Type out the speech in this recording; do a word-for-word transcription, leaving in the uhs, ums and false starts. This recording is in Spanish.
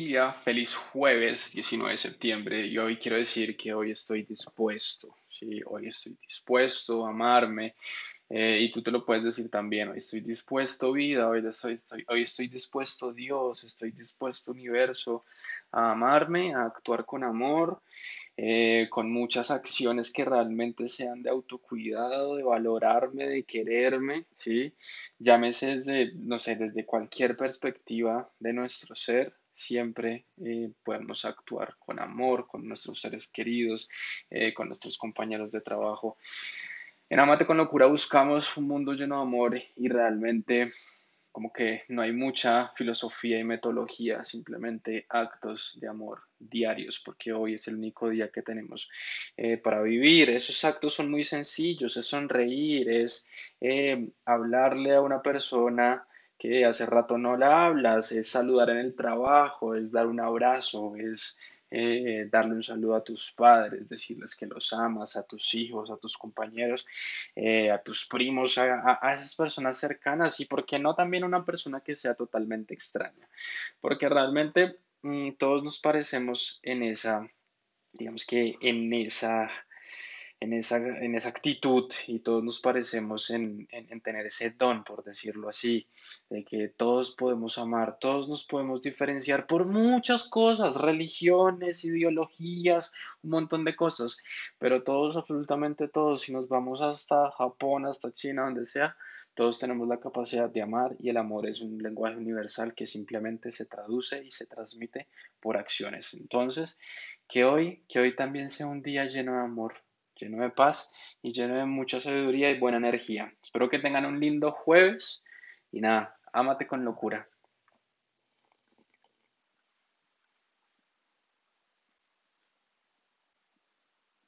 Día, feliz jueves diecinueve de septiembre y hoy quiero decir que hoy estoy dispuesto, sí, hoy estoy dispuesto a amarme, eh, y tú te lo puedes decir también, hoy estoy dispuesto vida, hoy estoy, estoy- hoy estoy dispuesto Dios, estoy dispuesto universo a amarme, a actuar con amor, eh, con muchas acciones que realmente sean de autocuidado, de valorarme, de quererme, ¿sí? Llámese desde, no sé, desde cualquier perspectiva de nuestro ser, siempre eh, podemos actuar con amor, con nuestros seres queridos, eh, con nuestros compañeros de trabajo. En Amate con Locura buscamos un mundo lleno de amor y realmente como que no hay mucha filosofía y metodología, simplemente actos de amor diarios, porque hoy es el único día que tenemos eh, para vivir. Esos actos son muy sencillos, es sonreír, es eh, hablarle a una persona que hace rato no la hablas, es saludar en el trabajo, es dar un abrazo, es eh, darle un saludo a tus padres, decirles que los amas, a tus hijos, a tus compañeros, eh, a tus primos, a, a- a esas personas cercanas y, ¿por qué no también una persona que sea totalmente extraña? Porque realmente mm, todos nos parecemos en esa, digamos que en esa, en esa, en esa actitud y todos nos parecemos en, en, en tener ese don, por decirlo así, de que todos podemos amar, todos nos podemos diferenciar por muchas cosas, religiones, ideologías, un montón de cosas, pero todos, absolutamente todos, si nos vamos hasta Japón, hasta China, donde sea, todos tenemos la capacidad de amar y el amor es un lenguaje universal que simplemente se traduce y se transmite por acciones. Entonces, que hoy, que hoy también sea un día lleno de amor, lleno de paz y lleno de mucha sabiduría y buena energía. Espero que tengan un lindo jueves y nada, ámate con locura.